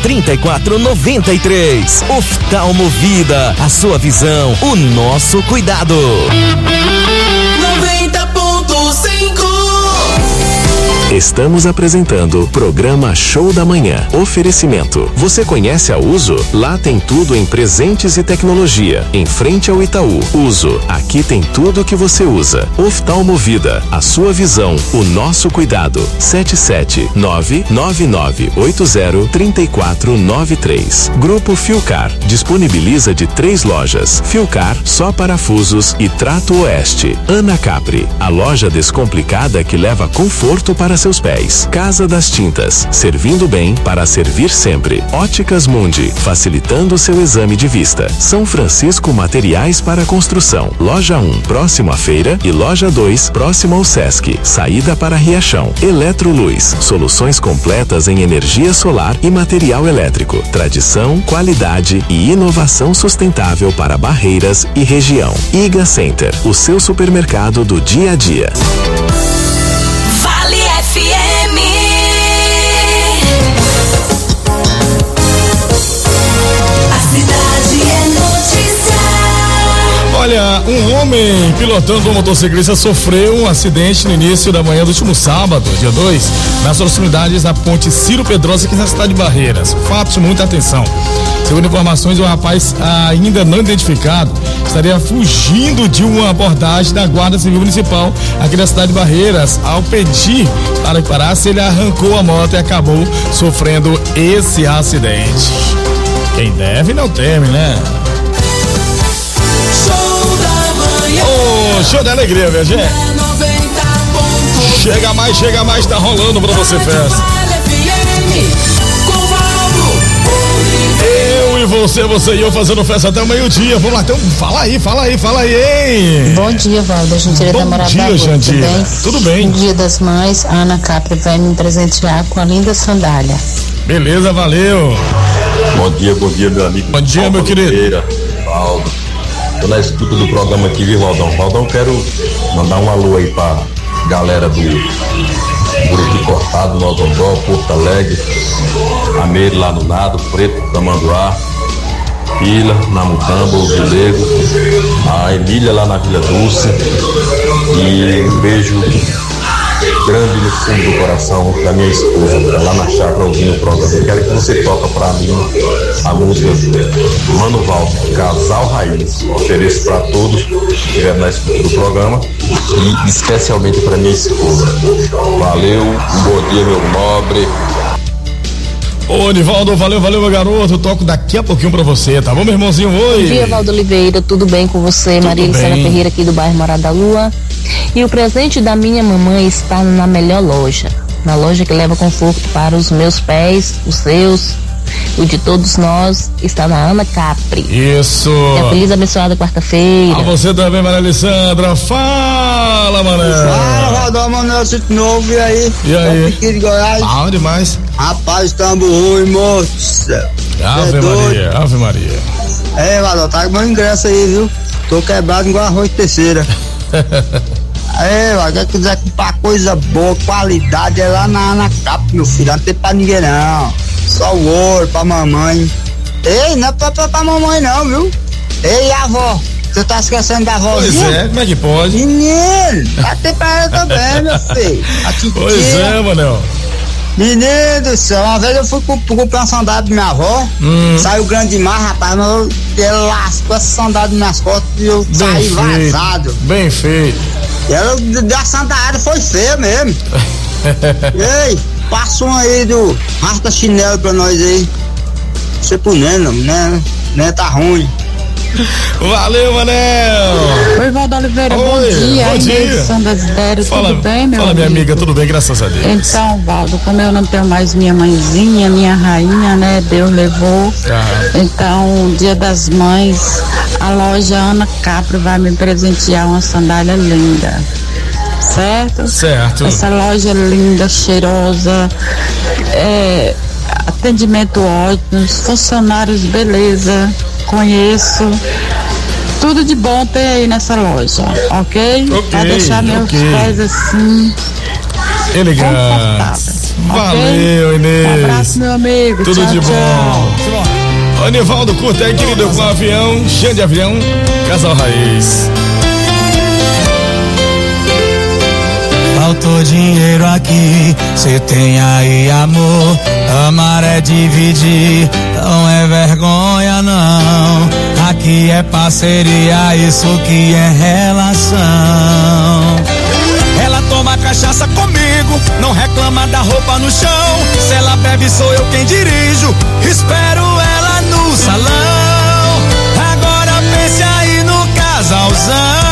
S8: 3493. Oftalmo Vida, a sua visão, o nosso cuidado.
S3: 90.5.
S4: Estamos apresentando Programa Show da Manhã. Oferecimento. Você conhece a Uso? Lá tem tudo em presentes e tecnologia. Em frente ao Itaú. Uso. Aqui tem tudo que você usa. Oftalmo Vida. A sua visão. O nosso cuidado. 77999803493. Grupo Filcar. Disponibiliza de 3 lojas. Filcar, só parafusos e Trato Oeste. Ana Capri. A loja descomplicada que leva conforto para seus pés. Casa das Tintas, servindo bem para servir sempre. Óticas Mundi, facilitando seu exame de vista. São Francisco Materiais para Construção. Loja 1, próximo à feira, e Loja 2, próximo ao Sesc. Saída para Riachão. Eletroluz, soluções completas em energia solar e material elétrico. Tradição, qualidade e inovação sustentável para Barreiras e região. Iga Center, o seu supermercado do dia a dia.
S3: FM. A cidade é notícia.
S2: Olha, um homem pilotando uma motociclista sofreu um acidente no início da manhã do último sábado, dia 2, nas proximidades da ponte Ciro Pedrosa, aqui na cidade de Barreiras. Fato de muita atenção. Segundo informações, o rapaz ainda não identificado estaria fugindo de uma abordagem da Guarda Civil Municipal aqui da cidade de Barreiras. Ao pedir para que parasse, ele arrancou a moto e acabou sofrendo esse acidente. Quem deve não teme, né?
S3: Show da manhã.
S2: Oh, show da alegria, minha gente.
S3: 90.
S2: Chega mais, tá rolando pra você festa. Eu e você e eu fazendo festa até o meio-dia. Vamos lá, então, fala aí, hein?
S6: Bom dia, Valdo. A gente da Morada.
S2: Bom dia, Jandira. Tudo bem?
S6: No Dia das Mães, a Ana Capri vai me presentear com a linda sandália.
S2: Beleza, valeu.
S7: Bom dia, meu amigo.
S2: Bom dia, meu querido.
S7: Valdo. Tô na escuta do programa aqui, viu, Valdão? Valdão, quero mandar um alô aí pra galera do Buriti Cortado, no Odondó, Porto Alegre, Ameiro lá no Nado, Preto, Tamanduá, Pila, na Mutamba, o Vilego, a Emília lá na Vila Dulce, e um beijo grande no fundo do coração da minha esposa, lá na chácara ouvindo o programa. Eu quero que você toque pra mim a música Mano Val, Casal Raiz. Ofereço pra todos que estiverem na escuta do programa e especialmente pra minha esposa. Valeu, um bom dia, meu nobre.
S2: Ô, Nivaldo, valeu, meu garoto. Eu toco daqui a pouquinho pra você, tá bom, meu irmãozinho? Oi.
S6: Bom dia, Valdo Oliveira. Tudo bem com você? Maria Elisana Ferreira, aqui do bairro Morada da Lua. E o presente da minha mamãe está na melhor loja. Na loja que leva conforto para os meus pés, os seus, o de todos nós, está na Ana Capri.
S2: Isso.
S6: Feliz, abençoada quarta-feira.
S2: A você também, Maria Alessandra. Fala! Fala, Manel.
S1: Fala, Valdão, Manel, Sítio Novo, e aí?
S2: E aí?
S1: Aqui de Goiás.
S2: Bom demais.
S1: Rapaz, estamos ruim, moço.
S2: Ave Maria.
S1: É, Valdão, tá com meu ingresso aí, viu? Tô quebrado igual arroz de terceira. É, Valdão, quer quiser comprar coisa boa, qualidade, é lá na capa, meu filho. Não tem pra ninguém, não. Só o ouro pra mamãe. Ei, não é pra mamãe, não, viu? Ei, avó. Você tá esquecendo da vozinha?
S2: Pois é, como é que pode?
S1: Menino, até pra ela também, meu filho.
S2: Pois é, Manel.
S1: Menino do céu, uma vez eu fui comprar uma sandália da minha avó, saiu grande demais, rapaz, mas ela lascou essa sandália das minhas costas e eu saí vazado.
S2: Bem feito.
S1: E ela da sandália foi feia mesmo. Ei, passa um aí do rasca chinelo pra nós aí. Você pro Neno, né? Tá ruim.
S2: Valeu, Manel!
S9: Oi, Valdo Oliveira, bom dia.
S2: Bom dia.
S9: Sandra Desidério, tudo bem, meu
S2: Fala, minha amiga, tudo bem, graças a Deus.
S9: Então, Valdo, como eu não tenho mais minha mãezinha, minha rainha, né, Deus levou. Então, Dia das Mães, a loja Ana Capri vai me presentear uma sandália linda. Certo? Essa loja linda, cheirosa, atendimento ótimo, funcionários beleza, conheço. Tudo de bom tem aí nessa loja, ok? Pra deixar meus pés assim
S2: elegantes. Valeu, Inês.
S9: Um abraço, meu amigo.
S2: Tudo
S9: tchau,
S2: de bom.
S9: tchau.
S2: Anivaldo, curta aí, querido, com avião, Jean de Avião, Casal Raiz.
S11: Faltou dinheiro aqui, cê tem aí amor. Amar é dividir, não é vergonha não. Aqui é parceria, isso que é relação. Ela toma cachaça comigo, não reclama da roupa no chão. Se ela bebe sou eu quem dirijo, espero ela no salão. Agora pense aí no casalzão.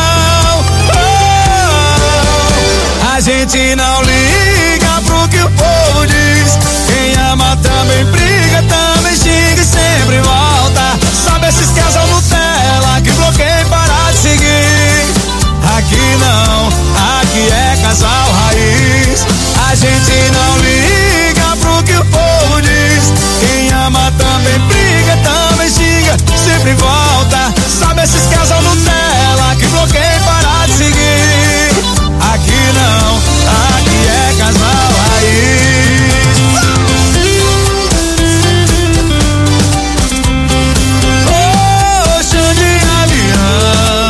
S11: A gente não liga pro que o povo diz. Quem ama também briga, também xinga e sempre volta. Sabe esses casal Nutella que bloqueia e para de seguir? Aqui não, aqui é casal raiz. A gente não liga pro que o povo diz. Quem ama também briga, também xinga, sempre volta. Sabe esses casal Nutella que bloqueia e para de seguir? Aqui não, aqui é casal raiz. Oh, chão de avião.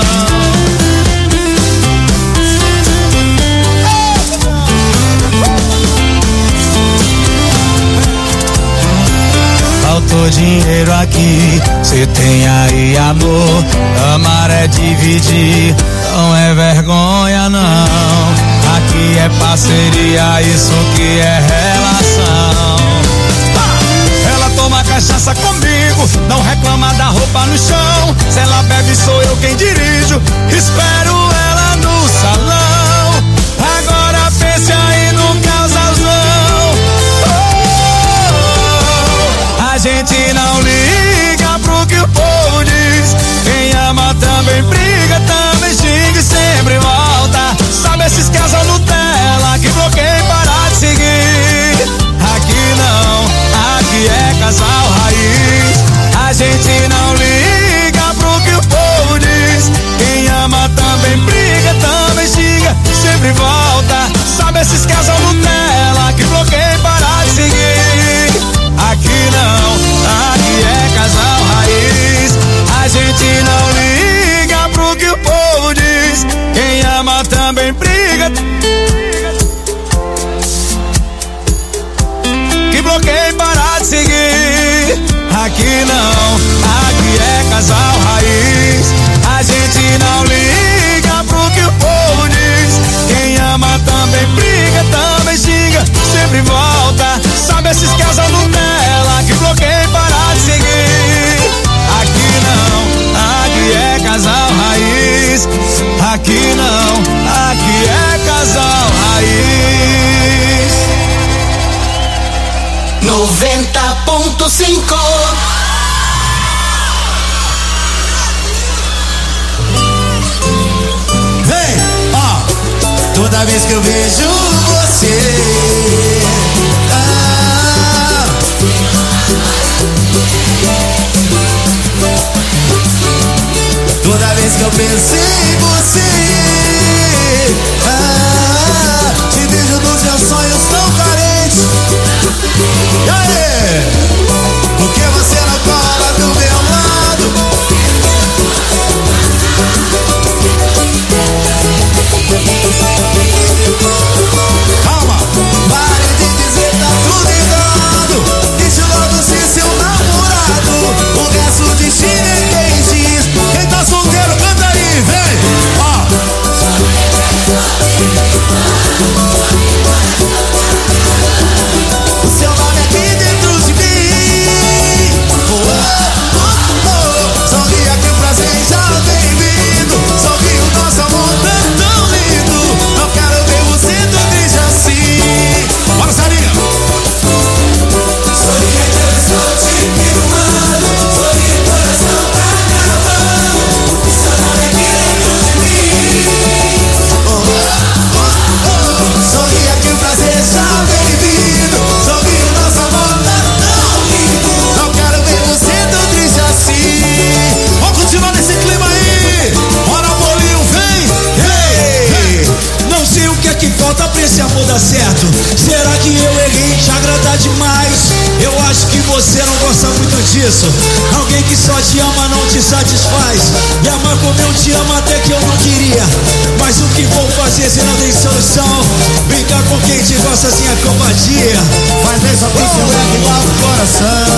S11: Faltou dinheiro aqui, cê tem aí amor. Amar é dividir, não é vergonha não. Aqui é parceria, isso que é relação. Ela toma cachaça comigo, não reclama da roupa no chão. Se ela bebe sou eu quem dirijo, espero ela no salão. Agora pense aí no casalzão. A gente não liga pro que o povo diz. Quem ama também briga, também xinga e sempre volta. Sabe esses casal Nutella que bloqueia e para de seguir? Aqui não, aqui é casal raiz. A gente não liga pro que o povo diz. Quem ama também briga, também xinga, sempre volta. Sabe esses casal Nutella que bloqueia e para de seguir? Aqui não, aqui é casal raiz. A gente não liga pro que o povo diz. Quem ama também briga, que bloqueia e para de seguir. Aqui não, aqui é casal raiz. A gente não liga pro que o povo diz. Quem ama também briga, também xinga, sempre volta. Sabe esses casal Nutella que bloqueia e para de seguir? Aqui não, aqui é casal raiz. Aqui não, aqui é casal raiz.
S3: 90.5.
S11: Toda vez que eu vejo você, toda vez que eu penso em você, te vejo nos meus sonhos tão carentes. E aí? Por que você não cola do meu lado? Calma, pare de dizer tá tudo errado. Deixa logo ser seu namorado. O resto de China é quem diz. Quem tá solteiro, canta aí, vem! Ó! O seu nome aqui dentro de mim. Sorria que o prazer já vem vindo. Sorri o nosso amor tão lindo. Não quero ver você tão triste assim. Bora, Sarinha! Sorria que eu estou te filmando. Sorri o coração tá gravando. O seu nome aqui dentro de mim. Sorria que o prazer já vem vindo. Sorri o nosso amor tão lindo. Não quero ver você tão triste assim. Vamos continuar nesse clima aí. Bora, bolinho, vem!
S13: Hey! Não sei o que é que falta pra esse amor dar certo. Será que eu errei em te agradar demais? Eu acho que você não gosta muito disso. Alguém que só te ama não te satisfaz. Me amar como eu te amo até que eu não queria. Mas o que vou fazer se não tem solução? Brincar com quem te gosta sem a covardia.
S11: Faz bem só pro seu leve lá no coração.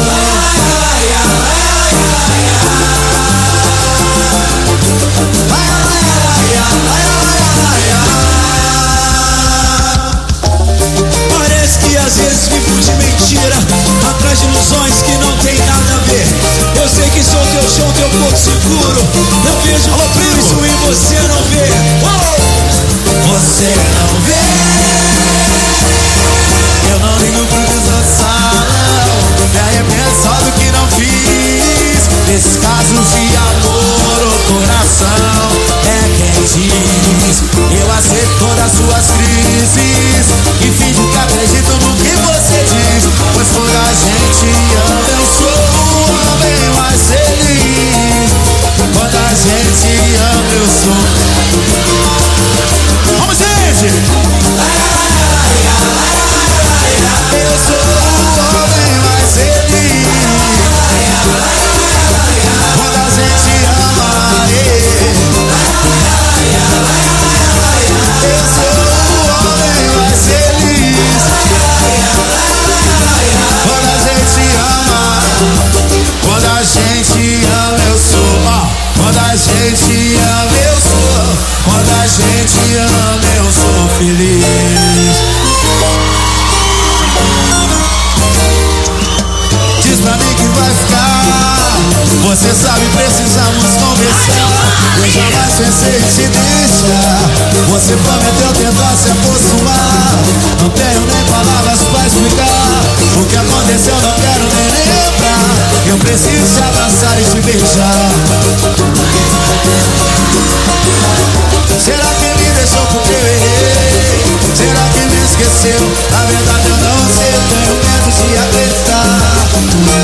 S13: Parece que às vezes vivo de mentira, atrás de ilusões que não tem nada a ver. Eu sei que sou teu chão, teu porto seguro. Eu vejo isso e você não vê.
S11: Você não vê. Eu não ligo pro que os outros falam. Me arrependo só do que não fiz. Nesses casos de amor ou coração, é quem diz. Eu aceito todas as suas crises e finjo que acredito no que você diz. Pois quando a gente ama, eu sou o homem mais feliz. Quando a gente ama, eu sou. Vamos, gente! Eu sou o homem mais feliz. Quando a gente ama, eu sou o homem mais feliz. Quando a gente ama, quando a gente ama, eu sou. Quando a gente ama, eu sou. Quando a gente ama, eu sou feliz. Diz pra mim que vai ficar. Você sabe, precisamos conversar. Eu jamais pensei em te deixar. Você prometeu tentar se acostumar. Não tenho nem palavras pra explicar. O que aconteceu não quero nem lembrar. Eu preciso te abraçar e te beijar. Será que me deixou porque eu errei? Será que me esqueceu? Na verdade eu não sei, eu tenho medo de acreditar.